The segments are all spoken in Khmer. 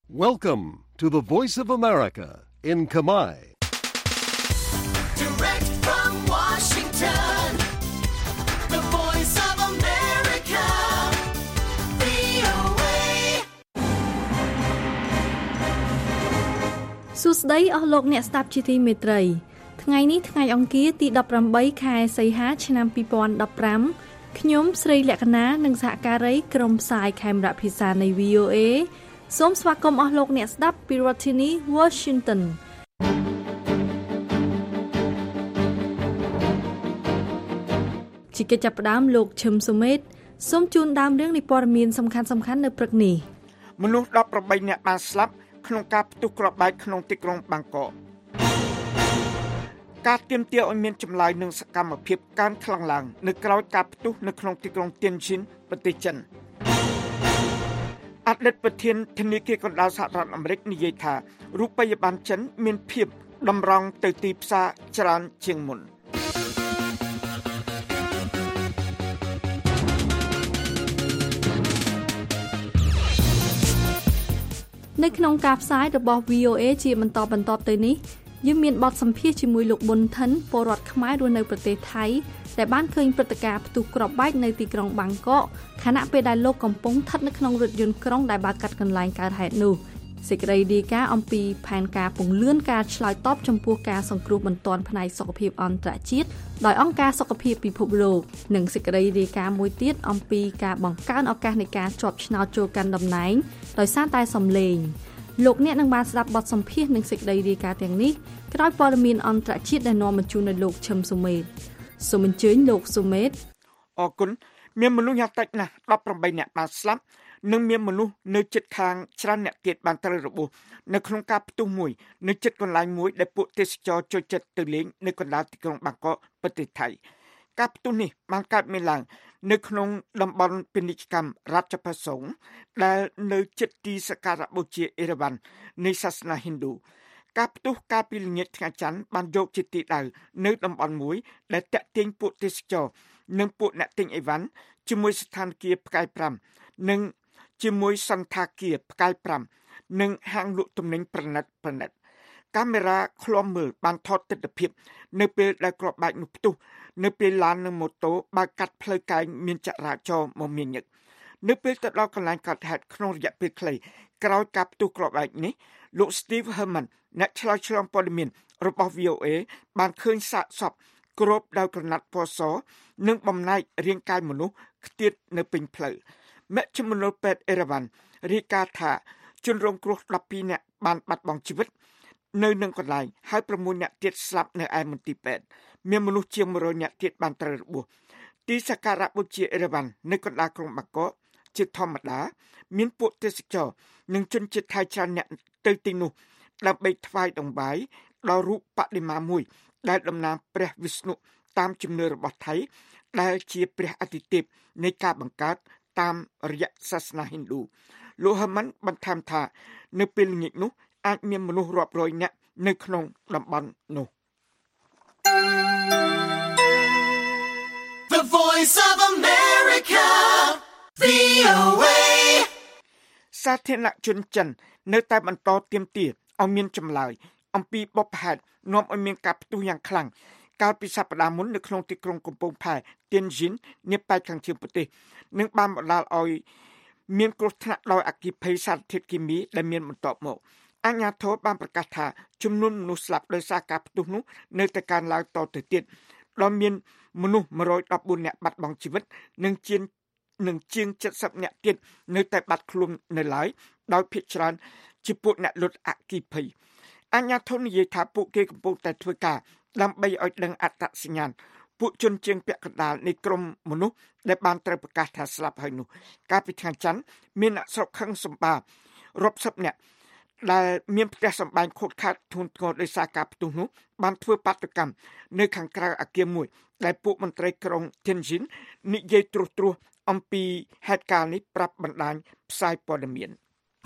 Welcome to the Voice of America in Khmer. Direct from Washington, the Voice of America, VOA. សួស្តីអស់លោកអ្នកស្ដាប់ជាទីមេត្រីថ្ងៃនេះថ្ងៃអង្គារទី18ខែសីហាឆ្នាំ2015ខ្ញុំស្រីលក្ខណានិងសហការីក្រុមផ្សាយខេមរៈភាសានៃ VOA សូមស្វាគមន៍អស់លោកអ្នកស្ដាប់ពីរដ្ឋធានី Washington ជាកិច្ចចាប់ផ្ដើមលោកឈឹមសុមេតសូមជូនដើមរឿងនៃព័ត៌មានសំខាន់ៗនៅព្រឹកនេះមនុស្ស18នាក់បានស្លាប់ក្នុងការផ្ទុះគ្រាប់បែកក្នុងទីក្រុងបាងកកការទាមទារឲ្យមានចម្លើយនឹងសកម្មភាពកើនខ្លាំងឡើងនៅក្រៅការផ្ទុះនៅក្នុងទីក្រុងទៀនជីនប្រទេសចិនអតីតប្រធានធនាគារកណ្ដាលសហរដ្ឋអាមេរិកនិយាយថារូបិយប័ណ្ណចិនមានភាពតម្រង់ទៅទីផ្សារច្រើនជាងមុននៅក្នុងការផ្សាយរបស់ VOA ជាបន្តទៅនេះយើងមានបទសម្ភាសន៍ជាមួយលោកប៊ុនថិនពលរដ្ឋខ្មែររស់នៅប្រទេសថៃដែលបានឃើញព្រឹត្តិការណ៍ផ្ទុះគ្រាប់បែកនៅទីក្រុងបាងកកខណៈពេលដែលលោកកំពុងស្ថិតនៅក្នុងរថយន្តក្រុងដែលបើកកាត់កន្លែងកើតហេតុនោះសេចក្តីរាយការណ៍អំពីផែនការពង្រឹងការឆ្លើយតបចំពោះការសង្គ្រោះបន្ទាន់ផ្នែកសុខភាពអន្តរជាតិដោយអង្គការសុខភាពពិភពលោកនិងសេចក្តីរាយការណ៍មួយទៀតអំពីការបង្កើនឱកាសនៃការជាប់ឆ្នោតចូលកាន់តំណែងដោយសារតែសំឡេងលោកអ្នកនឹងបានស្ដាប់បទសម្ភាសន៍និងសេចក្តីរាយការណ៍ទាំងនេះក្រោយព័ត៌មានអន្តរជាតិដែលនាំមកជូននៅលោកឈឹមសុមេតសូមអញ្ជើញលោកសុមេតអរគុណមានមនុស្សយ៉ាងតិចណាស់18នាក់បានស្លាប់និងមានមនុស្សនៅជិតខាងច្រើនអ្នកទៀតបានត្រូវរបួសនៅក្នុងការផ្ទុះមួយនៅជិតកន្លែងមួយដែលពួកទេសចរចូលចិត្តទៅលេងនៅកណ្ដាលទីក្រុងបាងកកប្រទេសថៃការផ្ទុះនេះបានកើតមានឡើងនៅក្នុងតំបន់ពាណិជ្ជកម្មរដ្ឋប្រសងដែលនៅជិតទីសក្ការៈបូជាអេរ៉ាវ៉ាន់នៃសាសនាហិណ្ឌូការផ្ទុះកាលពីល្ងាចថ្ងៃច័ន្ទបានយកជាទីដៅនៅតំបន់មួយដែលតាក់ទាញពួកទេសចរនិងពួកអ្នកទិញអីវ៉ាន់ជាមួយស្ថានភាពផ្កាយ5និងជាមួយសន្តាគារផ្កាយ5និងហាងលក់ទំនិញប្រណិតកាមេរ៉ាឃ្លាំមើលបានថតទិដ្ឋភាពនៅពេលដែលគ្រាប់បែកនោះផ្ទុះនៅពេលឡាននិងម៉ូតូបើកកាត់ផ្លូវកែងមានចរាចរណ៍មមាញឹកនៅពេលទៅដល់កន្លែងកើតហេតុក្នុងរយៈពេលខ្លីក្រោយការផ្ទុះគ្រាប់បែកនេះលោក Steve Herman អ្នកឆ្លើយឆ្លងព័ត៌មានរបស់ VOA បានឃើញសាកសពគ្របដោយក្រណាត់ពណ៌សនិងបំណែករាងកាយមនុស្សខ្ទាតនៅពេញផ្លូវមជ្ឈមណ្ឌលពេទ្យអេរ៉ាវ៉ាន់រាយការណ៍ថាជនរងគ្រោះ12នាក់បានបាត់បង់ជីវិតនៅនឹងកន្លែងហើយ6នាក់ទៀតស្លាប់នៅឯមន្ទីរពេទ្យមានមនុស្សជាង100នាក់ទៀតបានត្រូវរបួសទីសក្ការៈបូជាអេរ៉ាវ៉ាន់នៅកណ្ដាលក្រុងបាងកកជាធម្មតាមានពួកទេសចរនិងជនជាតិថៃច្រើនអ្នកទៅទីនោះដើម្បីថ្វាយដង្វាយដល់រូបបដិមាមួយដែលតំណាងព្រះវិស្ណុតាមជំនឿរបស់ថៃដែលជាព្រះអាទិទេពនៃការបង្កើតតាមរយៈសាសនាហិណ្ឌូលោក Herman បន្ថែមថានៅពេលល្ងាចនោះអាចមានមនុស្សរាប់រយនាក់នៅក្នុងតំបន់នោះ The Voice of America, VOA. សាធារណជនចិននៅតែបន្តទាមទារឲ្យមានចម្លើយអំពីបបផែននាំឲ្យមានការផ្ទុះយ៉ាងខ្លាំងកាលពីសប្តាហ៍មុននៅក្នុងទីក្រុងកំពង់ផែទៀនជីននាប៉ែកខាងជើងប្រទេសនិងបានបណ្ដាលឲ្យមានគ្រោះថ្នាក់ដោយអគ្គិភ័យសារធាតុគីមីដែលមានបន្ទាប់មកអាជ្ញាធរបានប្រកាសថាចំនួនមនុស្សស្លាប់ដោយសារការផ្ទុះនោះនៅតែកើនឡើងតទៅទៀតដោយមានមនុស្ស114នាក់បាត់បង់ជីវិតនិងជាង70នាក់ទៀតនៅតែបាត់ខ្លួននៅឡើយដោយភាគច្រើនជាពួកអ្នកលុតអគ្គិភ័យអាជ្ញាធរនិយាយថាពួកគេកំពុងតែធ្វើការដើម្បីឲ្យដឹងអត្តសញ្ញាណពួកជនជាងពាក់កណ្ដាលនៃក្រុមមនុស្សដែលបានត្រូវប្រកាសថាស្លាប់ហើយនោះកាលពីថ្ងៃច័ន្ទមានអ្នកស្រុកខឹងសម្បារាប់សិបនាក់ដែលមានផ្ទះសម្បែងខូចខាតធ្ងន់ធ្ងរដោយសារការផ្ទុះនោះបានធ្វើបាតុកម្មនៅខាងក្រៅអគារមួយដែលពួកមន្ត្រីក្រុងទៀនជីននិយាយត្រួសអំពីហេតុការណ៍នេះប្រាប់បណ្ដាញផ្សាយព័ត៌មាន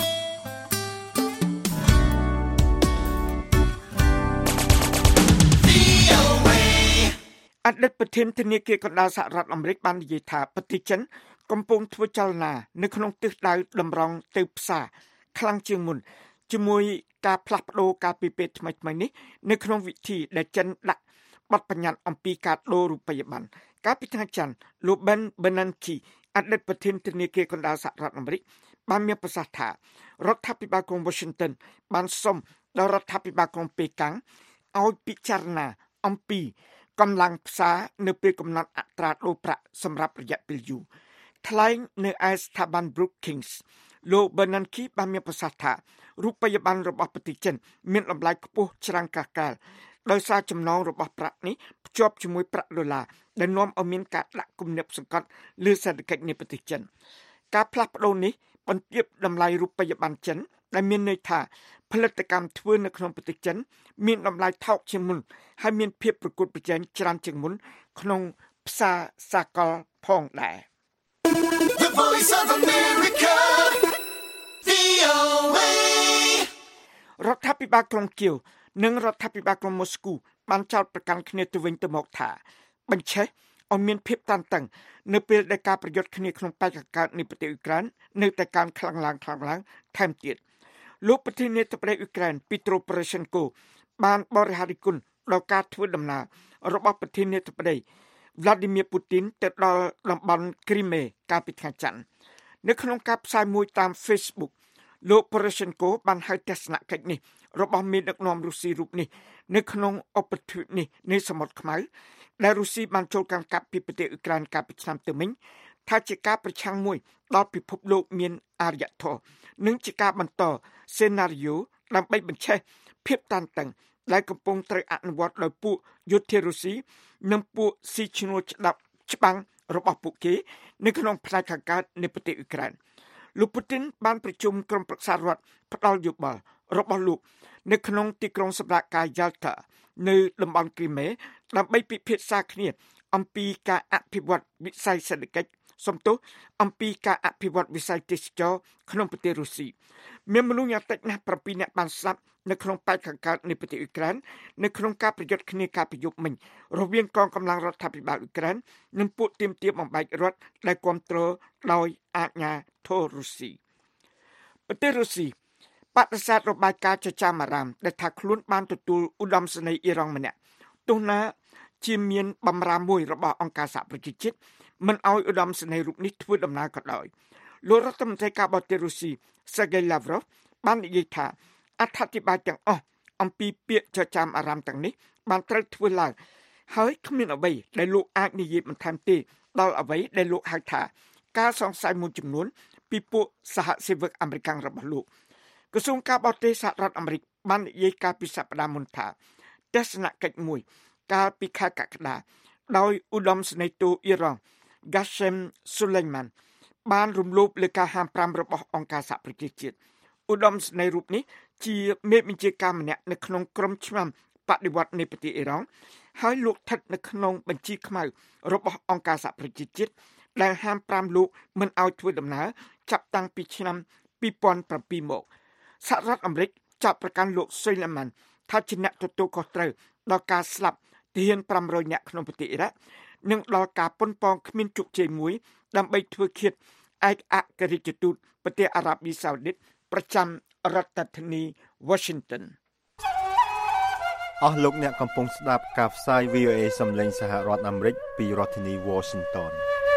អតីតប្រធានធនាគារកណ្ដាលសហរដ្ឋអាមេរិកបាននិយាយថាប្រទេសចិនកំពុងធ្វើចលនានៅក្នុងទិសដៅតម្រង់ទៅផ្សារខ្លាំងជាងមុនជាមួយការផ្លាស់ប្ដូរការពីពេលថ្មីៗនេះនៅក្នុងវិធីដែលចិនដាក់បទបញ្ញត្តិអំពីការដូររូបិយប័ណ្ណកាលពីថ្ងៃច័ន្ទលោក Ben Bernanke អតីតប្រធានធនាគារកណ្ដាលសហរដ្ឋអាមេរិកបានមានប្រសាសន៍ថារដ្ឋាភិបាលក្រុង Washington បានសុំដល់រដ្ឋាភិបាលក្រុងប៉េកាំងឲ្យពិចារណាអំពីកម្លាំងផ្សារនៅពេលកំណត់អត្រាដូរប្រាក់សម្រាប់រយៈពេលយូរថ្លែងនៅឯស្ថាប័ន Brookings លោក Bernanke បានមានប្រសាសន៍ថារូបិយប័ណ្ណរបស់ប្រទេសចិនមានតម្លៃខ្ពស់ច្រើនកាលកាលដោយសារចំណងរបស់ប្រាក់នេះភ្ជាប់ជាមួយប្រាក់ដុល្លារដែលនាំឲ្យមានការដាក់គំនាបសង្កត់លើសេដ្ឋកិច្ចនៃប្រទេសចិនការផ្លាស់ប្ដូរនេះបន្ទាបតម្លៃរូបិយប័ណ្ណចិនដែលមានន័យថាផលិតកម្មធ្វើនៅក្នុងប្រទេសចិនមានតម្លៃថោកជាងមុនហើយមានភាពប្រកួតប្រជែងច្រើនជាងមុនក្នុងផ្សារសាកលផងដែរ The Voice of America VOA រដ្ឋាភិបាលក្រុងគៀវនិងរដ្ឋាភិបាលក្រុងម៉ូស្គូបានចោទប្រកាន់គ្នាទៅវិញទៅមកថាបញ្ឆេះឲ្យមានភាពតានតឹងនៅពេលដែលការប្រយុទ្ធគ្នាក្នុងបេក្ខកើតនៃប្រទេសអ៊ុយក្រែននៅតែកើនខ្លាំងឡើងថែមទៀតលោកប្រធានាធិបតីអ៊ុយក្រែន Petro Poroshenko បានបរិហារិគុណដល់ការធ្វើដំណើររបស់ប្រធានាធិបតី Vladimir Putin ទៅដល់តំបន់ Crimea កាលពីថ្ងៃច័ន្ទនៅក្នុងការផ្សាយមួយតាម Facebook លោក Poroshenko បានហៅទស្សនកិច្ចនេះរបស់មេដឹកនាំរុស្ស៊ីរូបនេះនៅក្នុងឧបទ្វីបនេះនៃសមុទ្រខ្មៅដែលរុស្ស៊ីបានចូលកាន់កាប់ពីប្រទេសអ៊ុយក្រែនកាលពីឆ្នាំទៅមិញថាជាការប្រឆាំងមួយដល់ពិភពលោកមានអរិយធម៌និងជាការបន្តសេណារីយ៉ូដើម្បីបញ្ឆេះភាពតានតឹងដែលកំពុងត្រូវអនុវត្តដោយពួកយោធារុស្ស៊ីនិងពួកស៊ីឈ្នួលច្បាំងរបស់ពួកគេនៅក្នុងផ្នែកខាងកើតនៃប្រទេសអ៊ុយក្រែនលោកពូទីនបានប្រជុំក្រុមប្រឹក្សារដ្ឋផ្ដាល់យោបល់របស់លោកនៅក្នុងទីក្រុងសម្រាប់ការយ៉ាល់តានៅតំបន់គ្រីមេដើម្បីពិភាក្សាគ្នាអំពីការអភិវឌ្ឍវិស័យសេដ្ឋកិច្ចអំពីការអភិវឌ្ឍវិស័យទេសចរក្នុងប្រទេសរុស្ស៊ីមានមនុស្សយ៉ាងតិចណាស់7នាក់បានស្លាប់នៅក្នុងប៉ែកខាងកើតនៃប្រទេសអ៊ុយក្រែននៅក្នុងការប្រយុទ្ធគ្នាកាលពីយប់មិញរវាងកងកម្លាំងរដ្ឋាភិបាលអ៊ុយក្រែននិងពួកទាមទារបំបែករដ្ឋដែលគ្រប់គ្រងដោយអាជ្ញាធររុស្ស៊ីប្រទេសរុស្ស៊ីបដិសេធរបាយការណ៍ចចាមអារាមដែលថាខ្លួនបានទទួលឧត្តមសេនីយ៍អ៊ីរ៉ង់ម្នាក់ទោះណាជាមានបម្រើមួយរបស់អង្គការសហប្រជាជាតិមិនឲ្យឧត្តមសេនីយ៍រូបនេះធ្វើដំណើរក៏ដោយលោករដ្ឋមន្ត្រីការបរទេសរុស្ស៊ី Sergei Lavrov បាននិយាយថាអត្ថាធិប្បាយទាំងអស់អំពីពាក្យចចាមអារាមទាំងនេះបានត្រូវធ្វើឡើងហើយគ្មានអ្វីដែលលោកអាចនិយាយបន្ថែមទេដល់អ្វីដែលលោកហៅថាការសង្ស័យមួយចំនួនពីពួកសហសេវកអាមេរិករបស់លោកក្រសួងការបរទេសសហរដ្ឋអាមេរិកបាននិយាយកាលពីសប្តាហ៍មុនថាទស្សនកិច្ចមួយកាលពីខែកក្កដាដោយឧត្តមសេនីយ៍ទូអ៊ីរ៉ង់ Qasem Soleimani បានរំលោភលើការហាម5របស់អង្គការសហប្រជាជាតិឧត្តមសេនីយ៍រូបនេះជាមេបញ្ជាការម្នាក់នៅក្នុងក្រុមឆ្មាំបដិវត្តនៃប្រទេសអ៊ីរ៉ង់ហើយលោកស្ថិតនៅក្នុងបញ្ជីខ្មៅរបស់អង្គការសហប្រជាជាតិដែលហាម5លោកមិនឲ្យធ្វើដំណើរចាប់តាំងពីឆ្នាំ2007មកសហរដ្ឋអាមេរិកចាប់ប្រកាន់លោក Soleimani ថាជាអ្នកទទួលខុសត្រូវដល់ការស្លាប់ទាហាន500នាក់ក្នុងប្រទេសអ៊ីរ៉ាក់និងដល់ការប៉ុនប៉ងគ្មានជោគជ័យមួយដើម្បីធ្វើឃាតឯកអគ្គរដ្ឋទូតប្រទេសអារ៉ាប៊ីសាអូឌីតប្រចាំរដ្ឋធានី Washington អស់លោកអ្នកកំពុងស្ដាប់ការផ្សាយ VOA សំឡេងសហរដ្ឋអាមេរិកពីរដ្ឋធានី Washington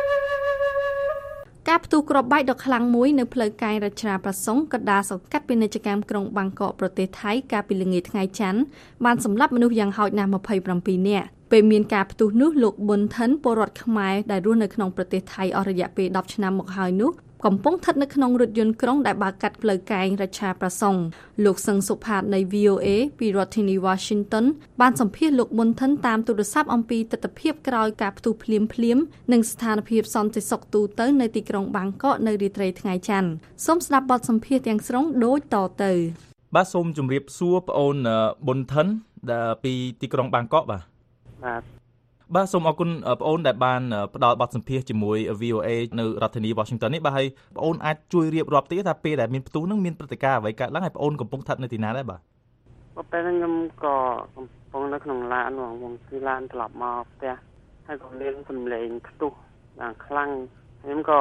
ការផ្ទុះគ្រាប់បែកដ៏ខ្លាំងមួយនៅផ្លូវកាយរចនាប្រសង់កណ្ដាលសង្កាត់ពាណិជ្ជកម្មក្រុងបាងកកប្រទេសថៃកាលពីល្ងាចថ្ងៃច័ន្ទបានសម្លាប់មនុស្សយ៉ាងហោចណាស់27នាក់ពេលមានការផ្ទុះនោះលោកប៊ុនថិនពលរដ្ឋខ្មែរដែលរស់នៅក្នុងប្រទេសថៃអស់រយៈពេល10ឆ្នាំមកហើយនោះកំពុងស្ថិតនៅក្នុងរថយន្តក្រុងដែលបើកកាត់ផ្លូវកាយរចនាប្រសង់លោកសឹងសុផាតនៃ VOA ពីរដ្ឋធានី Washington បានសម្ភាសន៍លោកប៊ុនថិនតាមទូរស័ព្ទអំពីទស្សនវិជ្ជាក្រោយការផ្ទុះភ្លាមនិងស្ថានភាពសន្តិសុខទូទៅនៅទីក្រុងបាងកកនៅរាត្រីថ្ងៃច័ន្ទសូមស្ដាប់បទសម្ភាសន៍ទាំងស្រុងដូចតទៅបាទសូមជម្រាបសួរប្អូនប៊ុនថិនពីទីក្រុងបាងកកបាទសូមអរគុណប្អូនដែលបានផ្ដល់បទសម្ភាសន៍ជាមួយ VOA នៅរដ្ឋធានី Washington នេះបាទហើយប្អូនអាចជួយរៀបរាប់តិចថាពេលដែលមានផ្ទុះនឹងមានព្រឹត្តិការណ៍អ្វីកើតឡើងហើយប្អូនកំពុងស្ថិតនៅទីណាដែរបាទពេលហ្នឹងខ្ញុំក៏កំពុងនៅក្នុងឡានខ្ញុំគឺឡានត្រឡប់មកផ្ទះហើយក៏មានសំឡេងផ្ទុះយ៉ាងខ្លាំងខ្ញុំក៏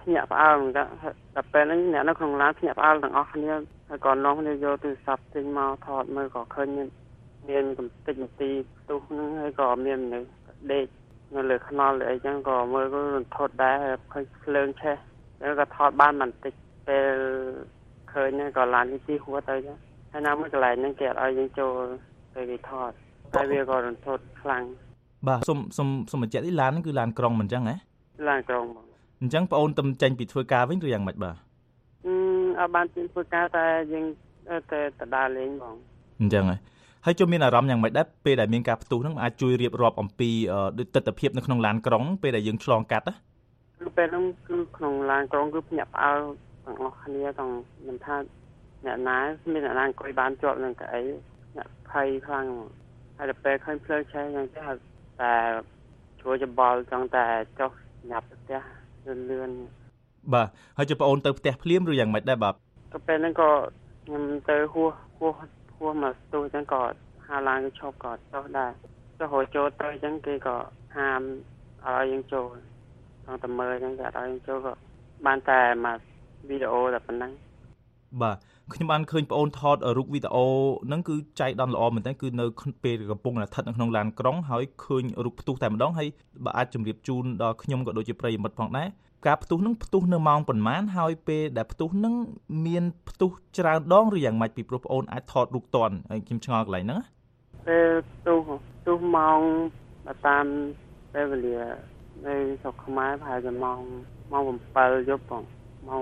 ភ្ញាក់ផ្អើលតែពេលហ្នឹងអ្នកនៅក្នុងឡានភ្ញាក់ផ្អើលទាំងអស់គ្នាហើយក៏នាំគ្នាយកទូរស័ព្ទចេញមកថតមើលក៏ឃើញមានកំតិចនាទីផ្ទុះហ្នឹងហើយក៏មានមនុស្សដេកនៅលើខ្នល់អីចឹងក៏មើលក៏រន្ធត់ដែរឃើញភ្លើងឆេះហើយក៏ថតបានបន្តិចពេលឃើញក៏ឡានទីហួរទៅចឹងហើយណាមួយកន្លែងហ្នឹងគេអត់ឲ្យយើងចូលទៅគេថតតែវាក៏រន្ធត់ខ្លាំងបាទសុំបញ្ជាក់ទីឡានហ្នឹងគឺឡានក្រុងមិនអញ្ចឹងហ៎ឡានក្រុងបងអញ្ចឹងបងអូនទៅចេញពីធ្វើការវិញឬយ៉ាងម៉េចបាទអត់បានធ្វើការតែយើងទៅដើរលេងបងអញ្ចឹងហើយជុំមានអារម្មណ៍យ៉ាងម៉េចដែរពេលដែលមានការផ្ទុះហ្នឹងអាចជួយរៀបរាប់អំពីដូចទស្សនវិជ្ជានៅក្នុងឡានក្រុងពេលដែលយើងឆ្លងកាត់ណាគឺពេលហ្នឹងគឺក្នុងឡានក្រុងគឺភ្ញាក់ផ្អើលទាំងអស់គ្នាទាំងមិនថាអ្នកណាមានអ្នកណាអង្គុយបានជាប់នឹងកៅអីអ្នកភ័យខ្លាំងហើយដល់ពេលឃើញភ្លើងឆេះយ៉ាងទៅតែជួយច្បល់ចង់តែចុះញ៉ាប់ផ្ទះលឿនបាទហើយជិះបងអូនទៅផ្ទះភ្លាមឬយ៉ាងម៉េចដែរបាទទៅពេលហ្នឹងក៏ខ្ញុំទៅហួសមកស្ទុះអញ្ចឹងក៏ហាឡានគេឈប់ក៏ចុះដែរចុះរយចូលទៅអញ្ចឹងគេក៏ហាមឲ្យយើងចូលต้องតែមើលអញ្ចឹងគេអត់ឲ្យយើងចូលក៏បានតែមកវីដេអូតែប៉ុណ្ណឹងបាទខ្ញុំបានឃើញបងអូនថតរូបវីដេអូហ្នឹងគឺចៃដន្យល្អមែនតើគឺនៅពេលកំពុងស្ថិតនៅក្នុងឡានក្រុងហើយឃើញរូបផ្ទុះតែម្ដងហើយបើអាចជម្រាបជូនដល់ខ្ញុំក៏ដូចជាប្រិយមិត្តផងដែរការផ្ទុះហ្នឹងផ្ទុះនៅម៉ោងប៉ុន្មានហើយពេលដែលផ្ទុះហ្នឹងមានផ្ទុះច្រើនដងឬយ៉ាងម៉េចពីព្រោះបងអូនអាចថតរូបតាន់ហើយខ្ញុំឆ្ងល់កន្លែងហ្នឹងពេលផ្ទុះម៉ោងតាមពេលវេលានៅស្រុកខ្មែរប្រហែលជាម៉ោង7យប់បងម៉ោង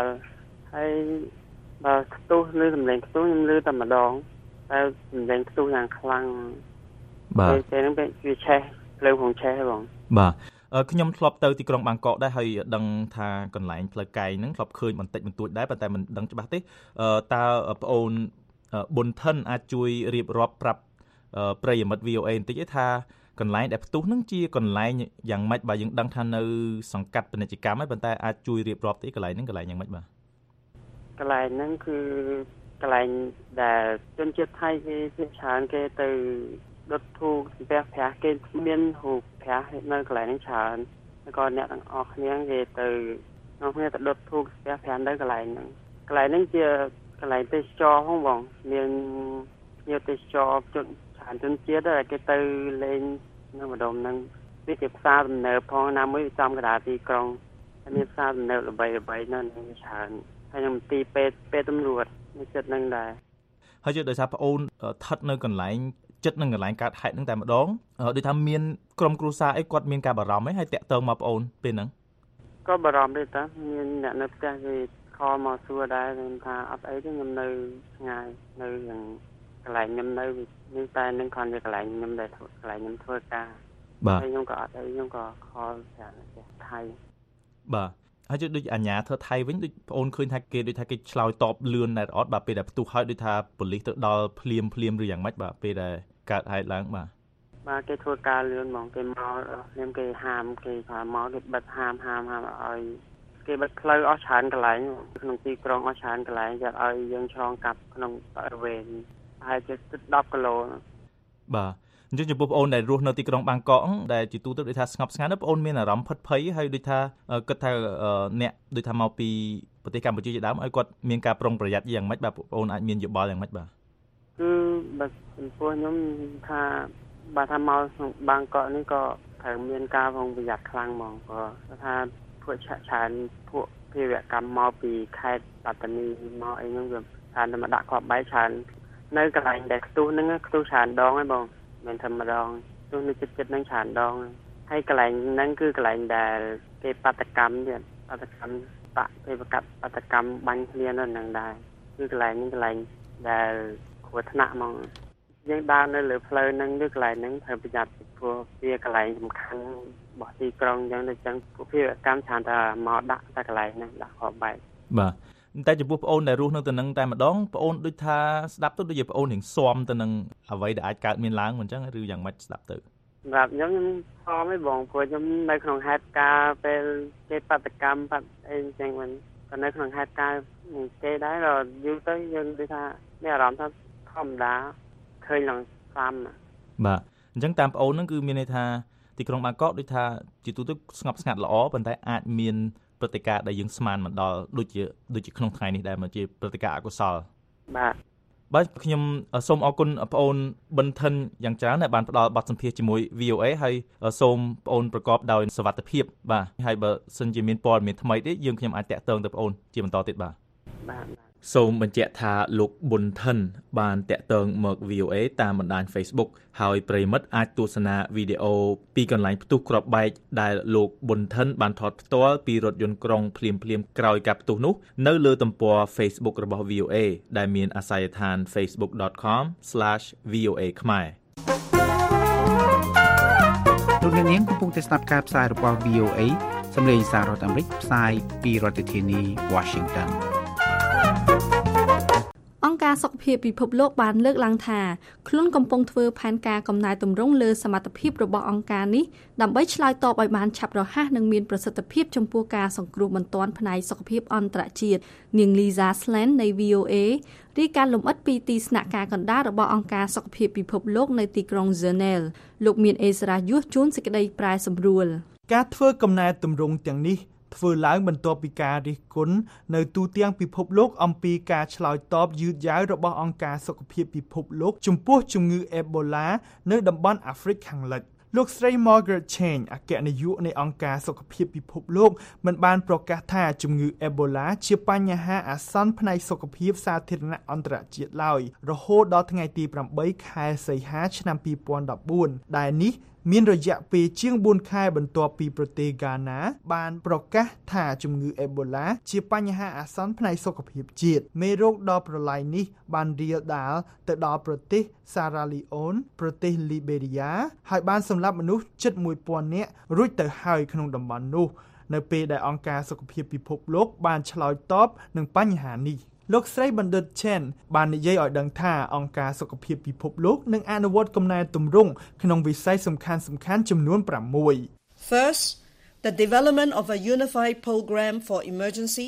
7ហើយបើផ្ទុះឬសម្លេងផ្ទុះខ្ញុំឮតែម្ដងតែសម្លេងផ្ទុះយ៉ាងខ្លាំងបាទពេលហ្នឹងវាឆេះភ្លើងផងឆេះបងបាទខ្ញុំធ្លាប់ទៅទីក្រុងបាងកកដែរហើយដឹងថាកន្លែងផ្លូវកាយហ្នឹងធ្លាប់ឃើញបន្តិចបន្តួចដែរប៉ុន្តែមិនដឹងច្បាស់ទេតើប្អូនប៊ុនថិនអាចជួយរៀបរាប់ប្រាប់ប្រិយមិត្ត VOA បន្តិចថាកន្លែងដែលផ្ទុះហ្នឹងជាកន្លែងយ៉ាងម៉េចបើយើងដឹងថានៅសង្កាត់ពាណិជ្ជកម្មហើយប៉ុន្តែអាចជួយរៀបរាប់ទីកន្លែងហ្នឹងកន្លែងយ៉ាងម៉េចបាទកន្លែងហ្នឹងគឺកន្លែងដែលជនជាតិថៃគេជាច្រើនគេទៅដុតធូបស្ពះប្រាស់គេមានហូបប្រាស់នៅកន្លែងហ្នឹងច្រើនហើយក៏អ្នកទាំងអស់គ្នាគេទៅនាំគ្នាទៅដុតធូបស្ពះប្រាស់នៅកន្លែងហ្នឹងជាកន្លែងទេសចរផងបងមានភ្ញៀវទេសចរជនជាតិដែរគេទៅលេងនៅម្ដុំហ្នឹងវាជាផ្សារទំនើបផងណាមួយចំកណ្ដាលទីក្រុងហើយមានផ្សារទំនើបល្បីៗនៅនឹងច្រើនហើយខ្ញុំទីពេទ្យតម្រួតនៅចិត្តហ្នឹងដែរហើយជឿដោយសារប្អូនស្ថិតនៅកន្លែងចិត្តនឹងកន្លែងកើតហេតុហ្នឹងតែម្ដងដូចថាមានក្រុមគ្រួសារអីគាត់មានការបារម្ភអីហើយតាក់ទងមកប្អូនពេលហ្នឹងក៏បារម្ភដែរតាមានអ្នកនៅផ្ទះគេខលមកសួរដែរថាអត់អីទេខ្ញុំនៅឆ្ងាយនៅយ៉ាងកន្លែងខ្ញុំនៅនេះតែនឹងគ្រាន់តែកន្លែងខ្ញុំដែលកន្លែងខ្ញុំធ្វើការបាទហើយខ្ញុំក៏អត់អីខ្ញុំក៏ខលចាថៃបាទហើយដូចអាញាធ្វើថៃវិញដូចប្អូនឃើញថាគេដូចថាគេឆ្លើយតបលឿនដែរអត់បាទពេលដែលផ្ទុះហើយដូចថាប៉ូលីសទៅដល់ភ្លាមឬយ៉ាងម៉េចបាទពេលដែលកើតហេតុឡើងបាទគេធ្វើការលឿនហ្មងគេមកខ្ញុំគេហាមគេថាមកគេបិទហាមឲ្យគេបិទផ្លូវអស់ច្រើនកន្លែងក្នុងទីក្រុងអស់ច្រើនកន្លែងចាត់ឲ្យយើងឆ្លងកាត់ក្នុងបរិវេណហើយជិត10គីឡូបាទអញ្ចឹងចំពោះបងអូនដែលរស់នៅទីក្រុងបាងកកដែលជាទូទៅដូចថាស្ងប់ស្ងាត់បងអូនមានអារម្មណ៍ផិតភ័យហើយដូចថាគិតថាអ្នកដូចថាមកពីប្រទេសកម្ពុជាជាដើមឲ្យគាត់មានការប្រុងប្រយ័ត្នយ៉ាងម៉េចបាទបងអូនអាចមានយោបល់យ៉ាងម៉េចបាទគឺបើចំពោះខ្ញុំថាបើថាមកក្នុងបាងកកនេះក៏ត្រូវមានការប្រុងប្រយ័ត្នខ្លាំងហ្មងក៏ថាពួកឆាក់ច្រើនពួកភាវកម្មមកពីខេត្តปัตตานีមកអីហ្នឹងវាថាតែមកដាក់គ្រាប់បែកច្រើននៅកន្លែងដែលខ្ទុះហ្នឹងខ្ទុះច្រើនដងហើយបងមិនធម្មតាខ្ទុះនៅចិត្តហ្នឹងច្រើនដងហើយកន្លែងហ្នឹងគឺកន្លែងដែលគេបាតកម្មទៀតបាតកម្មគេប្រកាសបាតកម្មបាញ់គ្នានៅហ្នឹងដែរគឺកន្លែងហ្នឹងកន្លែងដែលគ្រោះថ្នាក់ហ្មងយើងដើរនៅលើផ្លូវហ្នឹងឬកន្លែងហ្នឹងត្រូវប្រយ័ត្នព្រោះវាកន្លែងសំខាន់របស់ទីក្រុងអញ្ចឹងដូចចឹងពួកភាវកម្មច្រើនតែមកដាក់តែកន្លែងហ្នឹងដាក់គ្រាប់បែកបាទតែចំពោះប្អូនដែលរស់នៅទៅនឹងតែម្ដងប្អូនដូចថាស្ដាប់ទៅដូចជាប្អូនរៀងស៊ាំទៅនឹងអ្វីដែលអាចកើតមានឡើងមិនអញ្ចឹងឬយ៉ាងម៉េចស្ដាប់ទៅសម្រាប់ខ្ញុំស៊ាំឯងបងព្រោះខ្ញុំនៅក្នុងហេតុការណ៍ពេលគេបាតកម្មបាត់អីអញ្ចឹងមិនក៏នៅក្នុងហេតុការណ៍គេដែរក៏យូរទៅយើងដូចថាមានអារម្មណ៍ថាធម្មតាឃើញឡើងស្លាប់បាទអញ្ចឹងតាមប្អូនហ្នឹងគឺមានន័យថាទីក្រុងបាងកកដូចថាជាទូទៅស្ងប់ស្ងាត់ល្អប៉ុន្តែអាចមានព្រឹត្តិការណ៍ដែលយើងស្មានមិនដល់ដូចជាក្នុងថ្ងៃនេះដែលមកជាព្រឹត្តិការណ៍អកុសលបាទខ្ញុំសូមអរគុណបងអូនប៊ិនថិនយ៉ាងច្រើនដែលបានផ្ដល់បទសម្ភាសន៍ជាមួយ VOA ហើយសូមបងអូនប្រកបដោយសុវត្ថិភាពបាទហើយបើសិនជាមានព័ត៌មានថ្មីទៀតខ្ញុំអាចតាក់ទងទៅបងអូនជាបន្តទៀតបាទសូមបញ្ជាក់ថាលោកប៊ុនថិនបានតាក់ទងមក VOA តាមបណ្ដាញ Facebook ហើយប្រិយមិត្តអាចទស្សនាវីដេអូពីកន្លែងផ្ទុះគ្រាប់បែកដែលលោកប៊ុនថិនបានថតផ្ទាល់ពីរថយន្តក្រុងភ្លាមក្រោយការផ្ទុះនោះនៅលើទំព័រ Facebook របស់ VOA ដែលមានអាសយដ្ឋាន facebook.com/VOA ខ្មែរលោកអ្នកនាងកំពុងតែស្ដាប់ការផ្សាយរបស់ VOA សម្លេងសាររដ្ឋអាមេរិកផ្សាយពីរដ្ឋធានី Washington អង្គការសុខភាពពិភពលោកបានលើកឡើងថាខ្លួនកំពុងធ្វើផែនការកំណែទម្រង់លើសមត្ថភាពរបស់អង្គការនេះដើម្បីឆ្លើយតបឲ្យបានឆាប់រហ័សនិងមានប្រសិទ្ធភាពចំពោះការសង្គ្រោះបន្ទាន់ផ្នែកសុខភាពអន្តរជាតិនាង Lisa Slant នៃ VOA រាយការណ៍លម្អិតពីទីស្នាក់ការកណ្ដាលរបស់អង្គការសុខភាពពិភពលោកនៅទីក្រុង Geneva លោកមានអេសារ៉ាយុសជួនសេចក្តីប្រែសម្រួលការធ្វើកំណែទម្រង់ទាំងនេះធ្វើឡើងបន្ទាប់ពីការរិះគន់នៅទូទាំងពិភពលោកអំពីការឆ្លើយតបយឺតយ៉ាវរបស់អង្គការសុខភាពពិភពលោកចំពោះជំងឺអេបូឡានៅតំបន់អាហ្វ្រិកខាងលិចលោកស្រី Margaret Chan អគ្គនាយកនៃអង្គការសុខភាពពិភពលោកមិនបានប្រកាសថាជំងឺអេបូឡាជាបញ្ហាអាសន្នផ្នែកសុខភាពសាធារណៈអន្តរជាតិឡើយរហូតដល់ថ្ងៃទី8ខែសីហាឆ្នាំ2014ដែលនេះមានរយៈពេលជាង4ខែបន្ទាប់ពីប្រទេសហ្គាណាបានប្រកាសថាជំងឺអេបូឡាជាបញ្ហាអាសន្នផ្នែកសុខភាពជាតិមេរោគដ៏ប្រឡាយនេះបានរាលដាលទៅដល់ប្រទេសសារ៉ាលីអូនប្រទេសលីបេរីយ៉ាហើយបានសម្លាប់មនុស្សជិត 1000 នាក់រួចទៅហើយក្នុងតំបន់នោះនៅពេលដែលអង្គការសុខភាពពិភពលោកបានឆ្លើយតបនឹងបញ្ហានេះលោកស្រីបណ្ឌិត Chen បាននិយាយឲ្យដឹងថាអង្គការសុខភាពពិភពលោកនឹងអនុវត្តកំណែទម្រង់ក្នុងវិស័យសំខាន់ចំនួន6 First, the development of a unified program for emergency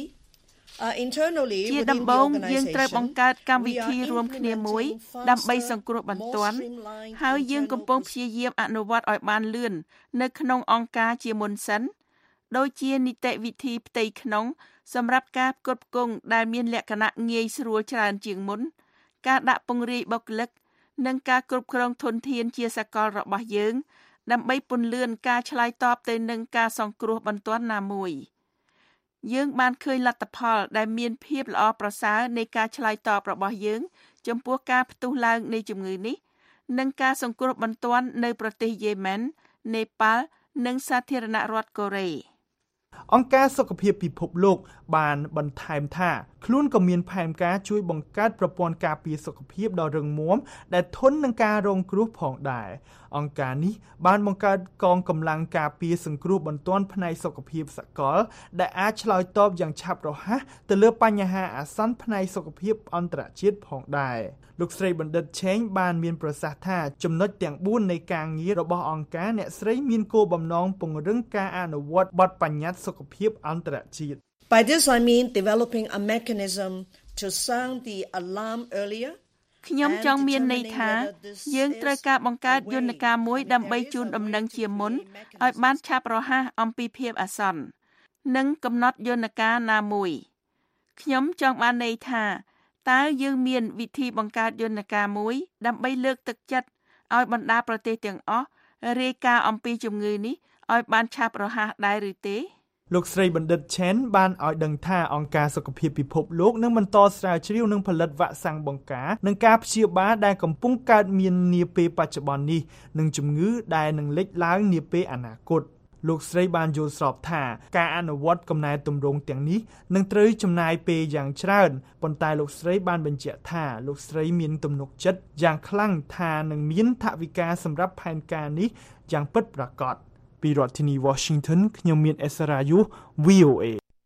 internally ជាដំបូងយើងត្រូវបង្កើតកម្មវិធីរួមគ្នាមួយដើម្បីសង្គ្រោះបន្ទាន់ហើយយើងកំពុងព្យាយាមអនុវត្តឲ្យបានលឿននៅក្នុងអង្គការជាមុនសិនដូចជានីតិវិធីផ្ទៃក្នុងសម្រាប់ការផ្គត់ផ្គង់ដែលមានលក្ខណៈងាយស្រួលច្រើនជាងមុនការដាក់ពង្រាយបុគ្គលិកនិងការគ្រប់គ្រងធនធានជាសកលរបស់យើងដើម្បីពន្លឿនការឆ្លើយតបទៅនឹងការសង្គ្រោះបន្ទាន់ណាមួយយើងបានឃើញលទ្ធផលដែលមានភាពល្អប្រសើរនៃការឆ្លើយតបរបស់យើងចំពោះការផ្ទុះឡើងនៃជំងឺនេះនិងការសង្គ្រោះបន្ទាន់នៅប្រទេសយេម៉ែននេប៉ាល់និងសាធារណរដ្ឋកូរ៉េអង្គការសុខភាពពិភពលោកបានបន្ថែមថាខ្លួនក៏មានផែនការជួយបង្កើតប្រព័ន្ធការពារសុខភាពដ៏រឹងមាំដែលធន់នឹងការរងគ្រោះផងដែរអង្គការនេះបានបង្កើតកងកម្លាំងការពារសង្គ្រោះបន្ទាន់ផ្នែកសុខភាពសកលដែលអាចឆ្លើយតបយ៉ាងឆាប់រហ័សទៅលើបញ្ហាអាសន្នផ្នែកសុខភាពអន្តរជាតិផងដែរលោកស្រីបណ្ឌិត Chen បានមានប្រសាសន៍ថាចំណុចទាំង4នៃការងាររបស់អង្គការអ្នកស្រីមានគោលបំណងពង្រឹងការអនុវត្តបទបញ្ញត្តិសុខភាពអន្តរជាតិ By this I mean developing a mechanism to sound the alarm earlier ខ្ញុំចង់មានន័យថាយើងត្រូវការបង្កើតយន្តការមួយដើម្បីជូនដំណឹងជាមុនឲ្យបានឆាប់រហ័សអំពីភាពអាសន្ននិងកំណត់យន្តការណាមួយខ្ញុំចង់បានន័យថាតើយើងមានវិធីបង្កើតយន្តការមួយដើម្បីលើកទឹកចិត្តឲ្យបណ្ដាប្រទេសទាំងអស់រាយការណ៍អំពីជំងឺនេះឲ្យបានឆាប់រហ័សដែរឬទេលោកស្រីបណ្ឌិត Chen បានឲ្យដឹងថាអង្គការសុខភាពពិភពលោកនឹងបន្តស្រាវជ្រាវនិងផលិតវ៉ាក់សាំងបង្ការនិងការព្យាបាលដែលកំពុងកើតមាននាពេលបច្ចុប្បន្ននេះនិងជំងឺដែលនឹងលេចឡើងនាពេលអនាគតលោកស្រីបានយល់ស្របថាការអនុវត្តកំណែទម្រង់ទាំងនេះនឹងត្រូវចំណាយពេលយ៉ាងច្រើនប៉ុន្តែលោកស្រីបានបញ្ជាក់ថាលោកស្រីមានទំនុកចិត្តយ៉ាងខ្លាំងថានឹងមានថវិកាសម្រាប់ផែនការនេះយ៉ាងពិតប្រាកដពីរដ្ឋធានី Washington ខ្ញុំមានអេសារ៉ាយុ VOA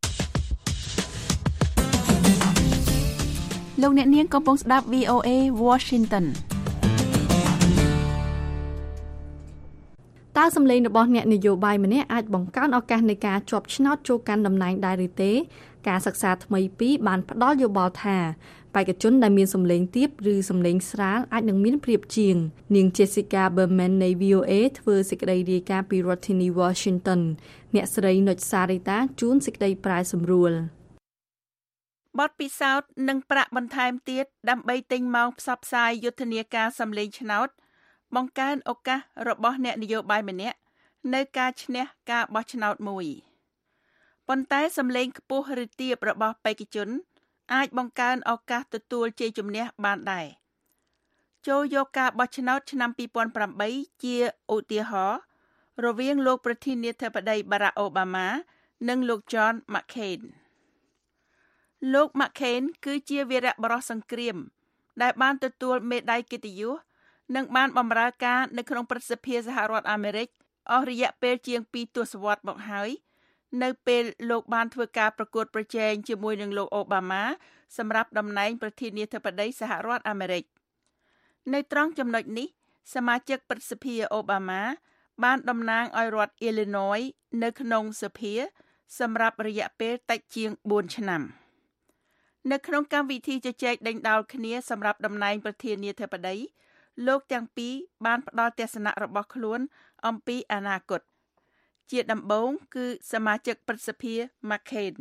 លោកអ្នកនាងកំពុងស្ដាប់ VOA Washington តតើសម្លេងរបស់អ្នកនយោបាយម្នាក់អាចបង្កើនឱកាសនៃការជាប់ឆ្នោតចូលកាន់តំណែងដែរឬទេការសិក្សាថ្មីពីរបានផ្ដល់យោបល់ថាបេក្ខជនដែលមានសម្លេងទាបឬសម្លេងស្រាលអាចនឹងមានប្រៀបជាងនាង Jessica Berman នៃ VOA ធ្វើសេចក្តីរាយការណ៍ពីរដ្ឋធានី Washington អ្នកស្រីនុចសារីតាជួនសេចក្តីប្រែសម្រួលបទពិសោធន៍និងប្រាក់បន្ថែមទៀតដើម្បីទិញម៉ោងផ្សព្វផ្សាយយុទ្ធនាការសម្លេងឆ្នោតបង្កើនឱកាសរបស់អ្នកនយោបាយម្នាក់នៅការឈ្នះការបោះឆ្នោតមួយប៉ុន្តែសម្លេងខ្ពស់ឬទាបរបស់បេក្ខជនអាចបង្កើនឱកាសទទួលជ័យជំនះបានដែរចូលយកការបោះឆ្នោតឆ្នាំ2008ជាឧទាហរណ៍រវាងលោកប្រធានាធិបតី Barack Obama និងលោក John McCain លោក McCain គឺជាវីរបុរសសង្គ្រាមដែលបានទទួលមេដាយកិត្តិយសនិងបានបម្រើការនៅក្នុងព្រឹទ្ធសភាសហរដ្ឋអាមេរិកអស់រយៈពេលជាង2ទសវត្សរ៍មកហើយនៅពេលលោកបានធ្វើការប្រកួតប្រជែងជាមួយនឹងលោកអូបាម៉ាសម្រាប់តំណែងប្រធានាធិបតីសហរដ្ឋអាមេរិកនៅត្រង់ចំណុចនេះសមាជិកព្រឹទ្ធសភាអូបាម៉ាបានតំណាងឲ្យរដ្ឋ Illinois នៅក្នុងសភាសម្រាប់រយៈពេលតិចជាង4ឆ្នាំនៅក្នុងកម្មវិធីជជែកដេញដោលគ្នាសម្រាប់តំណែងប្រធានាធិបតីលោកទាំងពីរបានផ្ដល់ទស្សនៈរបស់ខ្លួនអំពីអនាគតជាដំបូងគឺសមាជិកព្រឹទ្ធសភា McCain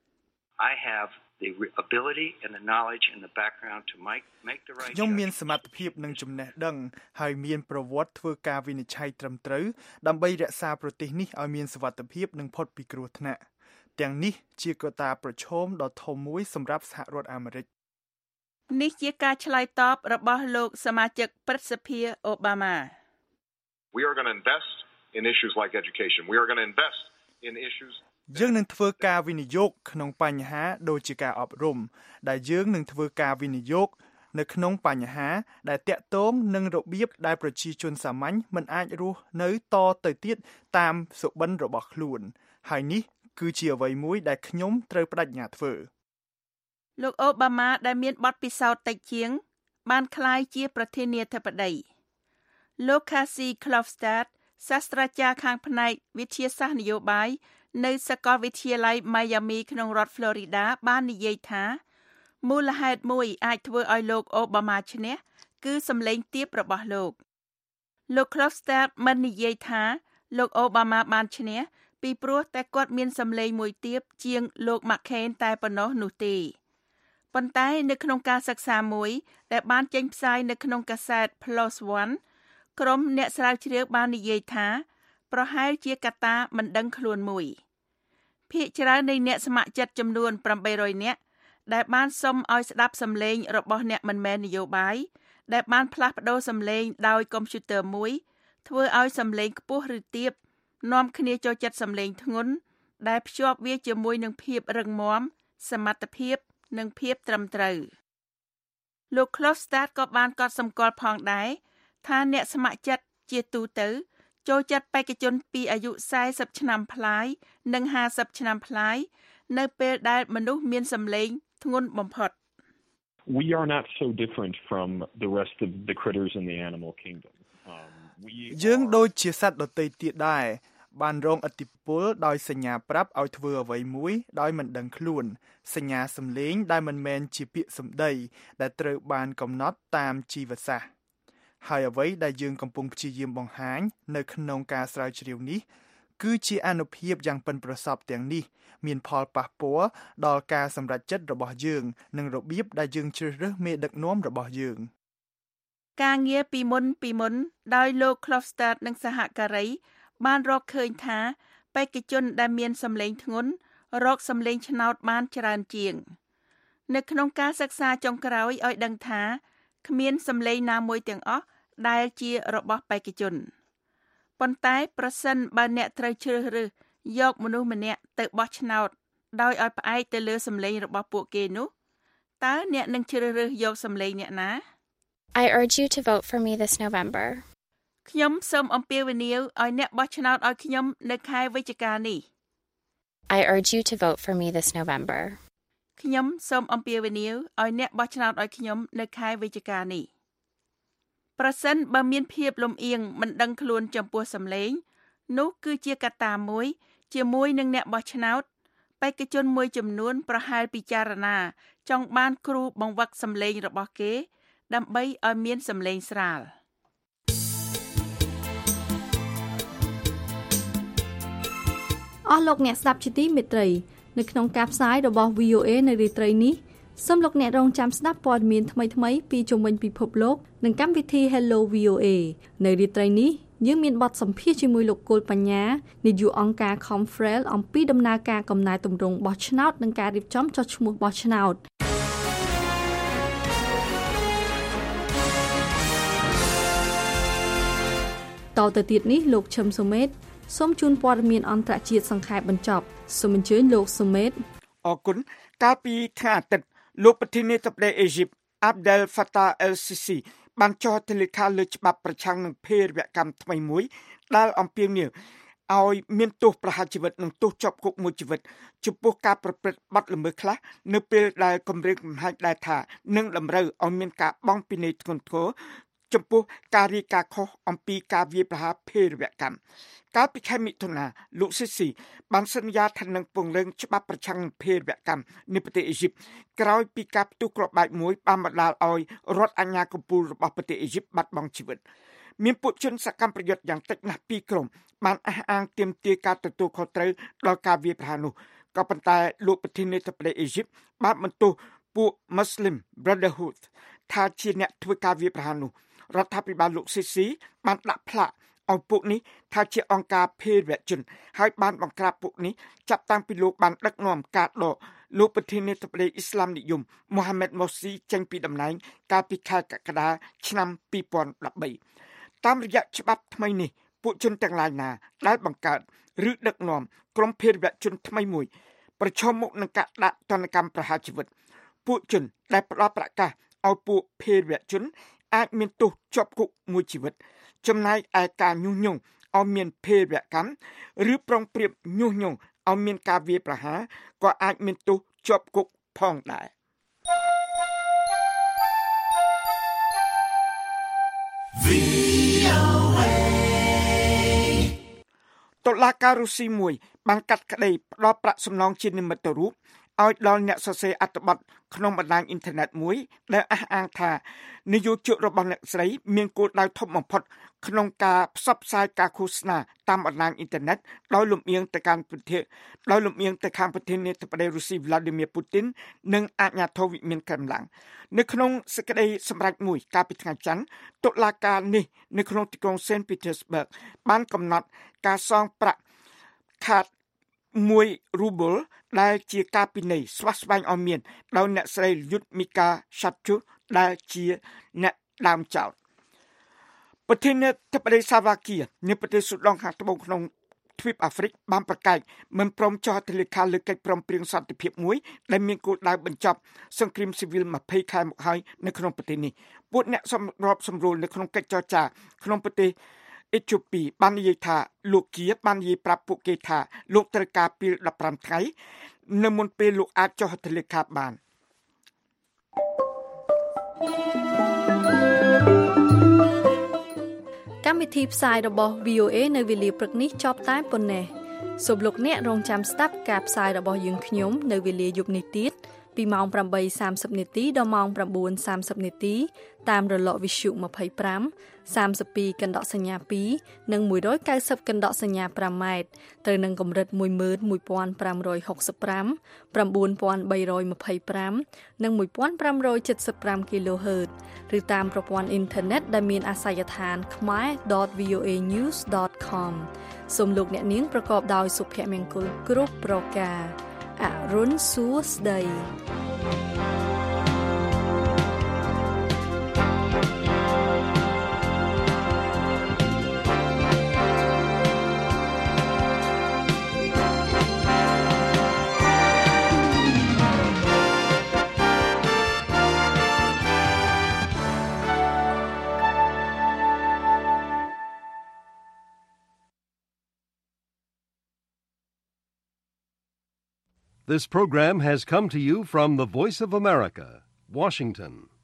I have the ability and the knowledge and the background to make the right ខ្ញុំមានសមត្ថភាពនិងចំណេះដឹងហើយមានប្រវត្តិធ្វើការវិនិច្ឆ័យត្រឹមត្រូវដើម្បីរក្សាប្រទេសនេះឲ្យមានសុវត្ថិភាពនិងផុតពីគ្រោះថ្នាក់ទាំងនេះជាកត្តាប្រឈមដ៏ធំមួយសម្រាប់សហរដ្ឋអាមេរិកនេះជាការឆ្លើយតបរបស់លោកសមាជិកព្រឹទ្ធសភាអូបាម៉ា We are going to invest in issues like education. We are going to invest in issues យើងនឹងធ្វើការវិនិយោគក្នុងបញ្ហាដូចជាការអប់រំដែលយើងនឹងធ្វើការវិនិយោគនៅក្នុងបញ្ហាដែលតាក់ទងនឹងរបៀបដែលប្រជាជនសាមញ្ញមិនអាចរស់នៅតទៅទៀតតាមសុបិនរបស់ខ្លួនហើយនេះគឺជាអ្វីមួយដែលខ្ញុំត្រូវបដិញ្ញាធ្វើលោកអូបាម៉ាដែលមានបទពិសោធន៍តិចជាងបានក្លាយជាប្រធានាធិបតីលោក Casey Klofstad សាស្ត្រាចារ្យខាងផ្នែកវិទ្យាសាស្ត្រនយោបាយនៅសាកលវិទ្យាល័យ Miami ក្នុងរដ្ឋ Florida បាននិយាយថាមូលហេតុមួយអាចធ្វើឲ្យលោកអូបាម៉ាឈ្នះគឺសម្លេងទាបរបស់លោក Klofstad មិននិយាយថាលោកអូបាម៉ាបានឈ្នះពីព្រោះតែគាត់មានសម្លេងមួយទាបជាងលោក McCain តែប៉ុណ្ណោះនោះទេប៉ុន្តែនៅក្នុងការសិក្សាមួយដែលបានចេញផ្សាយនៅក្នុងកាសែត Plus One ក្រុមអ្នកស្រាវជ្រាវបាននិយាយថាប្រហែលជាកត្តាមិនដឹងខ្លួនមួយភាគច្រើននៃអ្នកស្ម័គ្រចិត្តចំនួន800នាក់ដែលបានសុំឲ្យស្ដាប់សម្លេងរបស់អ្នកមិនមែននយោបាយដែលបានផ្លាស់ប្ដូរសម្លេងដោយកុំព្យូទ័រមួយធ្វើឲ្យសម្លេងខ្ពស់ឬទាបនាំគ្នាចូលចិត្តសម្លេងធ្ងន់ដែលភ្ជាប់វាជាមួយនឹងភាពរឹងមាំសមត្ថភាពនិងភាពត្រឹមត្រូវលោក Klofstad ក៏បានកត់សម្គាល់ផងដែរថាអ្នកស្ម័គ្រចិត្តជាទូទៅចូលចិត្តបេក្ខជនពីអាយុ40ឆ្នាំប្លាយនិង50ឆ្នាំប្លាយនៅពេលដែលមនុស្សមានសម្លេងធ្ងន់បំផុត We are not so different from the rest of the critters in the animal kingdom. យើងដូចជាសត្វដទៃទៀតដែរបានរងឥទ្ធិពលដោយសញ្ញាប្រាប់ឲ្យធ្វើអ្វីមួយដោយមិនដឹងខ្លួនសញ្ញាសំឡេងដែលមិនមែនជាពាក្យសម្ដីដែលត្រូវបានកំណត់តាមជីវសាស្ត្រហើយអ្វីដែលយើងកំពុងព្យាយាមបង្ហាញនៅក្នុងការស្រាវជ្រាវនេះគឺជាអានុភាពយ៉ាងប៉ិនប្រសប់ទាំងនេះមានផលប៉ះពាល់ដល់ការសម្រេចចិត្តរបស់យើងនិងរបៀបដែលយើងជ្រើសរើសមេដឹកនាំរបស់យើងការងារពីមុនដោយលោក Klofstad និងសហការីបានរកឃើញថាបេក្ខជនដែលមានសម្លេងធ្ងន់រកសម្លេងឆ្នោតបានច្រើនជាងនៅក្នុងការសិក្សាចុងក្រោយឲ្យដឹងថាគ្មានសម្លេងណាមួយទាំងអស់ដែលជារបស់បេក្ខជនប៉ុន្តែប្រសិនបើអ្នកត្រូវជ្រើសរើសយកមនុស្សម្នាក់ទៅបោះឆ្នោតដោយឲ្យផ្អែកទៅលើសម្លេងរបស់ពួកគេនោះតើអ្នកនឹងជ្រើសរើសយកសម្លេងអ្នកណា I urge you to vote for me this November. ខ្ញុំសូមអំពាវនាវឲ្យអ្នកបោះឆ្នោតឲ្យខ្ញុំនៅខែវិច្ឆិកានេះ I urge you to vote for me this November. ខ្ញុំសូមអំពាវនាវឲ្យអ្នកបោះឆ្នោតឲ្យខ្ញុំនៅខែវិច្ឆិកានេះប្រសិនបើមានភាពលំអៀងមិនដឹងខ្លួនចំពោះសម្លេងនោះគឺជាកត្តាមួយជាមួយនឹងអ្នកបោះឆ្នោតបេក្ខជនមួយចំនួនប្រហែលពិចារណាចង់បានគ្រូបង្វឹកសម្លេងរបស់គេដើម្បីឲ្យមានសម្លេងស្រាលអស់លោកអ្នកស្ដាប់ជាទីមេត្រីនៅក្នុងការផ្សាយរបស់ VOA នៅរាត្រីនេះសូមលោកអ្នករងចាំស្ដាប់ព័ត៌មានថ្មីៗពីជុំវិញពិភពលោកនិងកម្មវិធី Hello VOA នៅរាត្រីនេះយើងមានបទសម្ភាសន៍ជាមួយលោកគោលបញ្ញានាយកអង្គការ Confrel អំពីដំណើរការកំណែទម្រង់បោះឆ្នោតនិងការរៀបចំចុះឈ្មោះបោះឆ្នោតតទៅទៀតនេះលោកឈឹមសុមេតសូមជូនព័ត៌មានអន្តរជាតិសង្ខេបបញ្ចប់សូមអញ្ជើញលោកសុមេតអរគុណកាលពីថ្ងៃអាទិត្យលោកប្រធានាធិបតីអេស៊ីប Abdel Fattah el-Sisi បានចុះហត្ថលេខាលើច្បាប់ប្រឆាំងនឹងភេរវកម្មថ្មីមួយដែលអំពាវនាវឲ្យមានទោសប្រហារជីវិតនិងទោសជាប់គុកមួយជីវិតចំពោះការប្រព្រឹត្តបទល្មើសខ្លះនៅពេលដែលគម្រាមកំហែងដែរថានឹងតម្រូវឲ្យមានការបង់ពិន័យធ្ងន់ធ្ងរចំពោះការរាយការណ៍ខុសអំពីការវាយប្រហារភេរវកម្មកាលពីខែមិថុនាលោកស៊ីស៊ីបានសន្យាថានឹងពង្រឹងច្បាប់ប្រឆាំងនឹងភេរវកម្មនៅប្រទេសអេស៊ីបក្រោយពីការផ្ទុះគ្រាប់បែកមួយបានបណ្ដាលឲ្យរដ្ឋអាជ្ញាកម្ពុជារបស់ប្រទេសអេស៊ីបបាត់បង់ជីវិតមានពួកជនសកម្មប្រយុទ្ធយ៉ាងតិចណាស់2ក្រុមបានអះអាងទាមទារការទទួលខុសត្រូវដល់ការវាយប្រហារនោះក៏ប៉ុន្តែលោកប្រធានាធិបតីអេស៊ីបបានបន្ទោសពួក Muslim Brotherhood ថាជាអ្នកធ្វើការវាយប្រហារនោះរដ្ឋាភិបាលលោកស៊ីស៊ីបានដាក់ផ្លាកឲ្យពួកនេះថាជាអង្គការភេរវជនហើយបានបង្ក្រាបពួកនេះចាប់តាំងពីលោកបានដឹកនាំការដកលោកប្រធានាធិបតីអ៊ីស្លាមនិយម Mohamed Morsi ចេញពីតំណែងកាលពីខែកក្កដាឆ្នាំ2013តាមរយៈច្បាប់ថ្មីនេះពួកជនទាំងឡាយណាដែលបង្កើតឬដឹកនាំក្រុមភេរវជនថ្មីមួយប្រឈមមុខនឹងការដាក់ទណ្ឌកម្មប្រហារជីវិតពួកជនដែលផ្ដល់ប្រកាសឲ្យពួកភេរវជនអាចមានទោសជាប់គុកមួយជីវិតចំណែកឯការញុះញង់ឲ្យមានភេរវកម្មឬប្រុងប្រៀបញុះញង់ឲ្យមានការវាយប្រហារក៏អាចមានទោសជាប់គុកផងដែរតុលាការរុស្ស៊ីមួយបានកាត់ក្តីផ្ដល់ប្រាក់សំណងជានិមិត្តរូបឲ្យដល់អ្នកសរសេរអត្ថបទក្នុងបណ្ដាញអ៊ីនធឺណិតមួយដែលអះអាងថានយោជករបស់អ្នកស្រីមានគោលដៅធំបំផុតក្នុងការផ្សព្វផ្សាយការឃោសនាតាមបណ្ដាញអ៊ីនធឺណិតដោយលំអៀងទៅខាងប្រធានាធិបតីរុស្ស៊ី Vladimir Putin និងអាជ្ញាធរវិមានក្រែមឡាំងនៅក្នុងសេចក្តីសម្រេចមួយកាលពីថ្ងៃច័ន្ទតុលាការនេះនៅក្នុងទីក្រុង St. Petersburg បានកំណត់ការសងប្រាក់ខាត1 រូបលដែលជាការពិន័យស្វះស្វែងឲ្យមានដោយអ្នកស្រីយុទ្ធមីកាសាត់ជូដែលជាអ្នកដើមចោតប្រធានាធិបតីសាវ៉ាគីនៃប្រទេសស៊ូដង់ខាងត្បូងក្នុងទ្វីបអាហ្វ្រិកបានប្រកាសមិនព្រមចុះហត្ថលេខាលើកិច្ចព្រមព្រៀងសន្តិភាពមួយដែលមានគោលដៅបញ្ចប់សង្គ្រាមស៊ីវិល20ខែមកហើយនៅក្នុងប្រទេសនេះពួកអ្នកសម្របសម្រួលនៅក្នុងកិច្ចចរចាក្នុងប្រទេសអេត្យូពីបាននិយាយថាលោកគៀបាននិយាយប្រាប់ពួកគេថាលោកត្រូវការពេល15ថ្ងៃនៅមុនពេលលោកអាចចុះហត្ថលេខាបានកម្មវិធីផ្សាយរបស់ VOA នៅវេលាព្រឹកនេះចប់តែប៉ុណ្ណេះសូមលោកអ្នករងចាំស្ដាប់ការផ្សាយរបស់យើងខ្ញុំនៅវេលាយប់នេះទៀតពីម៉ោង 8:30 នាទីដល់ម៉ោង 9:30 នាទីតាមរលកវិទ្យុ25 32កណ្ដកសញ្ញា2និង190កណ្ដកសញ្ញា5ម៉ែត្រត្រូវនឹងកម្រិត 11565 9325 និង 1575 kHz ឬតាមប្រព័ន្ធអ៊ីនធឺណិតដែលមានអាសយដ្ឋាន khmer.voanews.com សូមលោកអ្នកនាងប្រកបដោយសុភមង្គលគ្រប់ប្រការអរុនសួស្តី This program has come to you from the Voice of America, Washington.